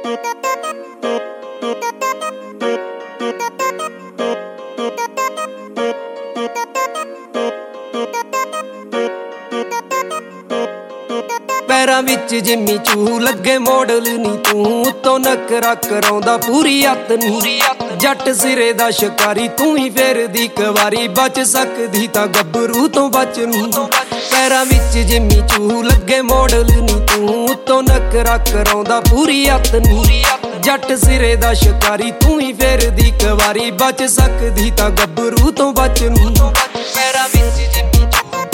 पैरां विच जिम्मी चू लगे मॉडल नी तू उत्तों नखरा कराउंदा पूरी अत नी जट सिरे दा शिकारी तू ही फेर दी कवारी बच सकदी तां गब्बरू तो बच नी पैरां विच जिम्मी चू लगे मॉडल नी तू उत्तों नखरा कराउंदा पूरी अत नी जट सिरे दा शिकारी तू ही फेर दी कवारी बच सकदी तां गब्बरू तो बच नी पैरां विच जिम्मी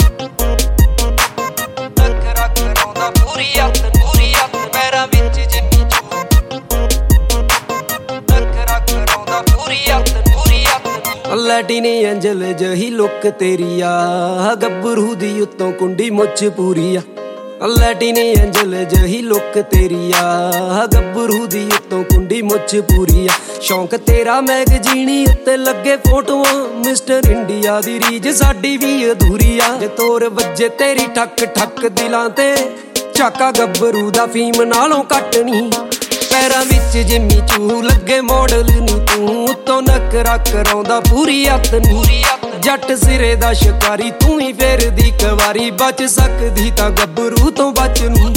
पैरां विच जिम्मी लैटिनी अंजल जही लुक तेरी आ गब्बरू दी उत्तों कुंडी मुच पूरी आ लैटिनी अंजल जही लुक तेरी आ गब्बरू दी उत्तों कुंडी मुच पूरी आ शौक तेरा मैगजीनी उत्ते लगे फोटोआं मिस्टर इंडिया दी रीज साडी भी अधूरी आ जे तोर वज्जे तेरी ठक ठक दिलां ते चाका गब्बरू दा फीम नालों घट नी पैरां विच जिम्मी चू लगे मॉडल नी तू उत्तों नखरा कराउंदा पूरी अत नी जट सिरे दा शिकारी तू ही फेर दी कवारी बच सकदी तां गब्बरू तो बच नी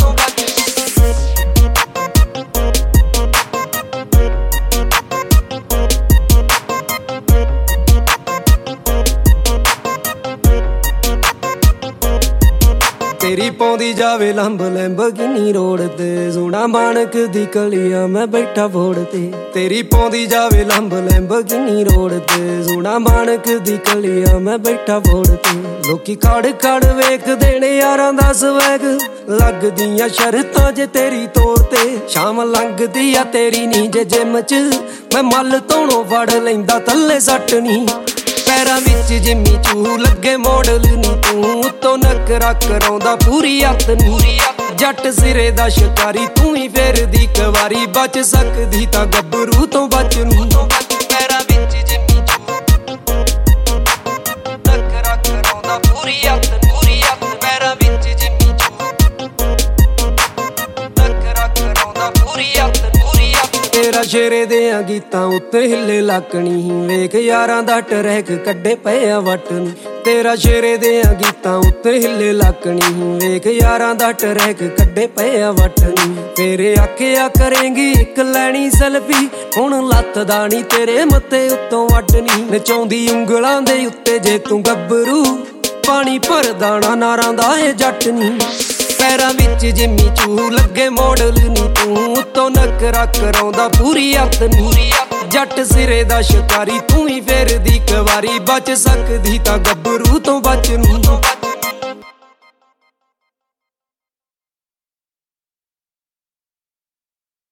तेरी पौंदी जावे लंब लैंबोर्गिनी रोड ते सोना माणक दी कलिया मैं बैठा बोड़ ते तेरी पौंदी जावे लंब लैंबोर्गिनी रोड ते सोना माणक दी कलिया मैं बैठा बोड़ ते लोकी खड़ खड़ वेख देने यारां दा स्वैग लगदियां शर्तां जे तेरी तौर ते शाम लंघदी आ तेरी नी जे जिम च मैं मल धोणों फड़ लैंदा थल्ले सट नी पैरां विच जिम्मी चू लगे मॉडल नी तू उत्तों नखरा कराउंदा पूरी अत नी जट सिरे दा शिकारी तू ही फेर दी कवारी बच सकदी तां गब्बरू तो बच नी पैरां विच जिम्मी चू नखरा कराउंदा पूरी अत पैरां विच जिम्मी चू नखरा कराउंदा पूरी अत तेरा शेरे देआं गीतां उत्ते हिले लाकणी वेख यारां दा टरैक कड्डे पिया वट नी तेरा शेरे देआं गीतां उत्ते हिले लाकणी वेख यारां दा टरैक कड्डे पिया वट नी तेरे आखिया करेंगी इक लैनी सेल्फी हुण लत्त दानी तेरे मत्थे उत्तों वट नी नचाउंदी उंगलां दे उत्ते जे तू गब्बरू पानी भर दाना नारां दा ए जट नी पैरां विच जिम्मी चू लगे मॉडल नी तू उत्तों नखरा कराउंदा पूरी अत नी जट सिरे दा शिकारी तू ही फेर दी कवारी बच सकदी तां गब्बरू तो बच नी